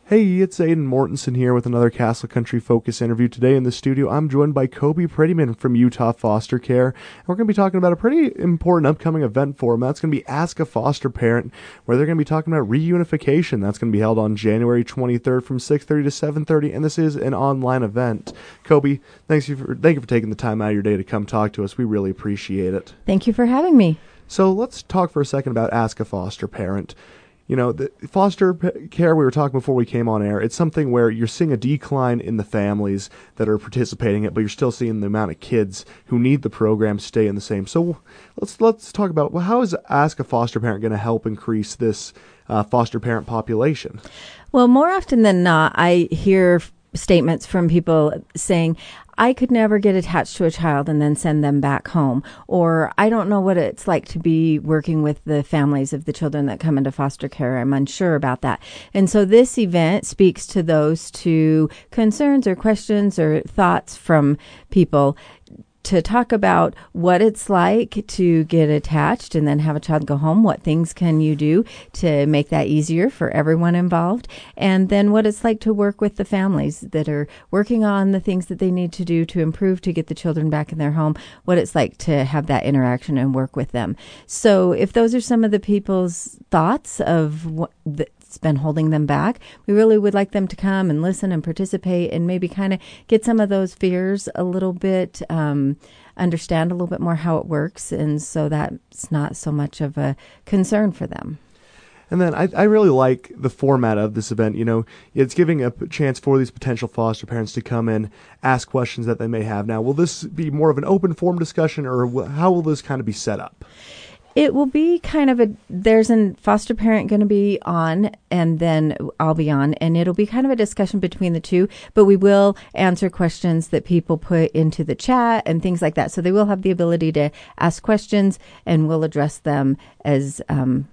Hey, it's Aiden Mortensen here with another Castle Country Focus interview. Today in the studio, I'm joined by Kobe Prettyman from Utah Foster Care. And we're going to be talking about a pretty important upcoming event for them. That's going to be Ask a Foster Parent, where they're going to be talking about reunification. That's going to be held on January 23rd from 6:30 to 7:30, and this is an online event. Kobe, thank you for taking the time out of your day to come talk to us. We really appreciate it. Thank you for having me. So let's talk for a second about Ask a Foster Parent. You know, the foster care, we were talking before we came on air, it's something where you're seeing a decline in the families that are participating in it, but you're still seeing the amount of kids who need the program staying the same. So let's talk about, well, how is Ask a Foster Parent going to help increase this foster parent population? Well, more often than not, I hear statements from people saying, I could never get attached to a child and then send them back home. Or I don't know what it's like to be working with the families of the children that come into foster care. I'm unsure about that. And so this event speaks to those two concerns or questions or thoughts from people to talk about what it's like to get attached and then have a child go home. What things can you do to make that easier for everyone involved? And then what it's like to work with the families that are working on the things that they need to do to improve to get the children back in their home, what it's like to have that interaction and work with them. So if those are some of the people's thoughts of what it's been holding them back, we really would like them to come and listen and participate and maybe kind of get some of those fears a little bit, understand a little bit more how it works, and so that's not so much of a concern for them. And then I really like the format of this event. You know, it's giving a chance for these potential foster parents to come in, ask questions that they may have. Now, will this be more of an open forum discussion, or how will this kind of be set up? It will be kind of there's a foster parent going to be on, and then I'll be on, and it'll be kind of a discussion between the two, but we will answer questions that people put into the chat and things like that. So they will have the ability to ask questions, and we'll address them as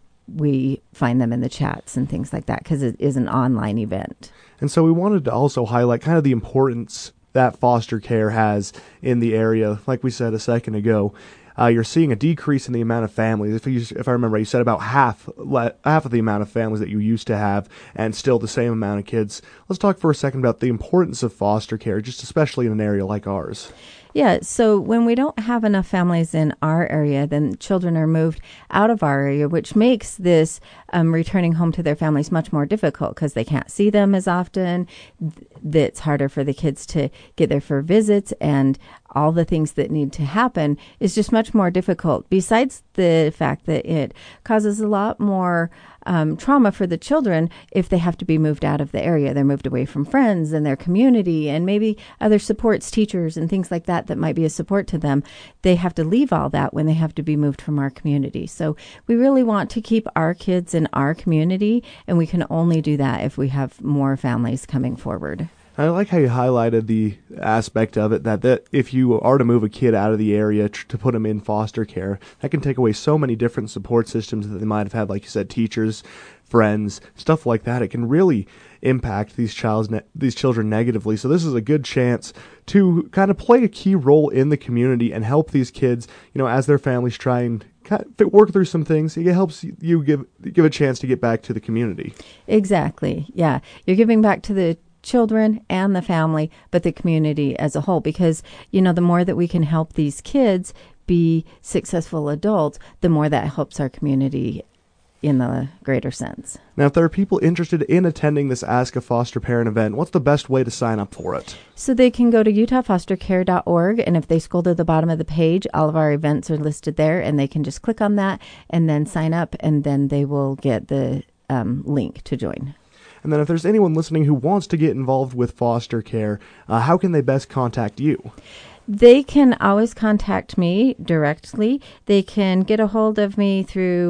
we find them in the chats and things like that, because it is an online event. And so we wanted to also highlight kind of the importance that foster care has in the area. Like we said a second ago, you're seeing a decrease in the amount of families. If I remember, you said about half of the amount of families that you used to have, and still the same amount of kids. Let's talk for a second about the importance of foster care, just especially in an area like ours. Yeah, so when we don't have enough families in our area, then children are moved out of our area, which makes this returning home to their families much more difficult because they can't see them as often. It's harder for the kids to get there for visits, and all the things that need to happen is just much more difficult. Besides the fact that it causes a lot more trauma for the children if they have to be moved out of the area. They're moved away from friends and their community and maybe other supports, teachers and things like that might be a support to them. They have to leave all that when they have to be moved from our community. So we really want to keep our kids in our community, and we can only do that if we have more families coming forward. I like how you highlighted the aspect of it that if you are to move a kid out of the area to put them in foster care, that can take away so many different support systems that they might have had, like you said, teachers, friends, stuff like that. It can really impact these children negatively. So this is a good chance to kind of play a key role in the community and help these kids, you know, as their families try and work through some things. It helps you give a chance to get back to the community. Exactly. Yeah. You're giving back to the children and the family, but the community as a whole, because, you know, the more that we can help these kids be successful adults, the more that helps our community in the greater sense. Now, if there are people interested in attending this Ask a Foster Parent event, what's the best way to sign up for it? So they can go to utahfostercare.org, and if they scroll to the bottom of the page, all of our events are listed there, and they can just click on that and then sign up, and then they will get the link to join. And then if there's anyone listening who wants to get involved with foster care, how can they best contact you? They can always contact me directly. They can get a hold of me through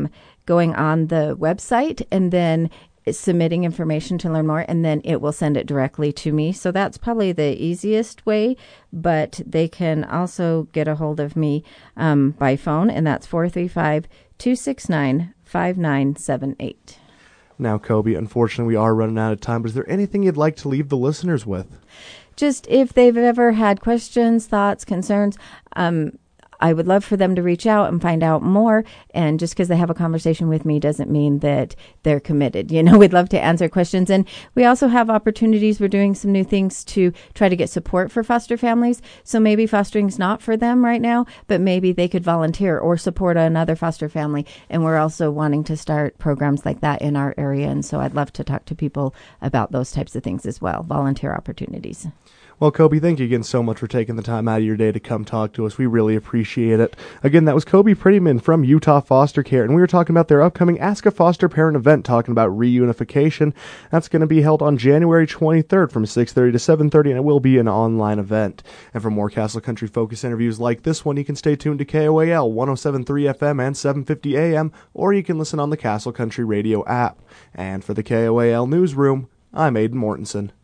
going on the website and then submitting information to learn more, and then it will send it directly to me. So that's probably the easiest way, but they can also get a hold of me by phone, and that's 435-269-5978. Now, Kobe, unfortunately, we are running out of time, but is there anything you'd like to leave the listeners with? Just if they've ever had questions, thoughts, concerns, I would love for them to reach out and find out more. And just because they have a conversation with me doesn't mean that they're committed. We'd love to answer questions. And we also have opportunities. We're doing some new things to try to get support for foster families. So maybe fostering's not for them right now, but maybe they could volunteer or support another foster family. And we're also wanting to start programs like that in our area. And so I'd love to talk to people about those types of things as well, volunteer opportunities. Well, Kobe, thank you again so much for taking the time out of your day to come talk to us. We really appreciate it. Again, that was Kobe Prettyman from Utah Foster Care, and we were talking about their upcoming Ask a Foster Parent event, talking about reunification. That's going to be held on January 23rd from 6:30 to 7:30, and it will be an online event. And for more Castle Country Focus interviews like this one, you can stay tuned to KOAL 107.3 FM and 750 AM, or you can listen on the Castle Country Radio app. And for the KOAL Newsroom, I'm Aidan Mortensen.